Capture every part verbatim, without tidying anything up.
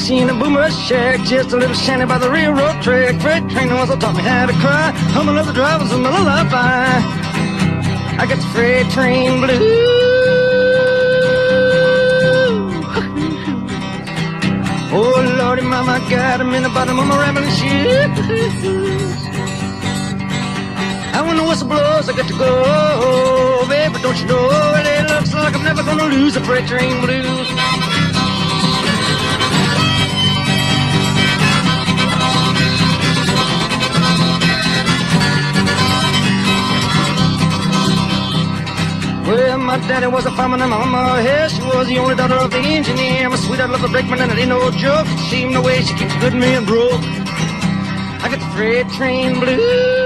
seen a boomer shack, just a little shanty by the railroad track. Freight train once taught me how to cry, humming of the drivers and the lullaby. I got the freight train blues. Oh Lordy, mama, I got 'em in the bottom of my rambling shoes. And when the whistle blows, I got to go, baby, don't you know, it looks like I'm never gonna lose the freight train blues. Well, my daddy was a fireman and my mama, yeah, she was the only daughter of the engineer. I'm a sweetheart, love a brakeman, and it ain't no joke. She even the way she keeps good me and broke. I got the freight train blues.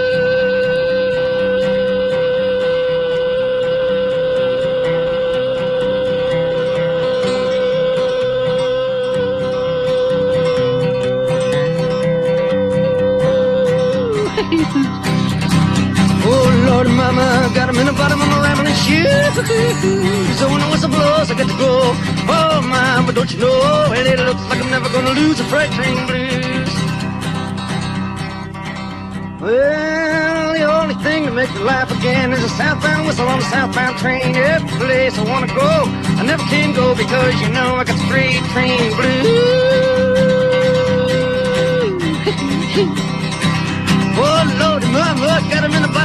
Oh Lord, mama, got 'em in the bottom of my rambling shoes. So when the whistle blows, I get to go. Oh my, but don't you know, well, it looks like I'm never gonna lose the freight train blues. Well, the only thing that makes me laugh again is a southbound whistle on a southbound train. Every place I wanna go, I never can go because you know I got the freight train blues. Oh Lordy, mama, got 'em in the bottom